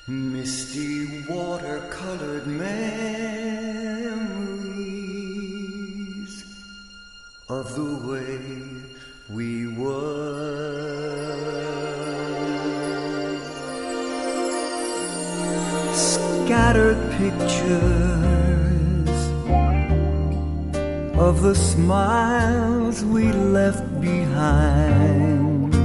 Misty watercolored memories of the way we were. Scattered pictures of the smiles we left behind.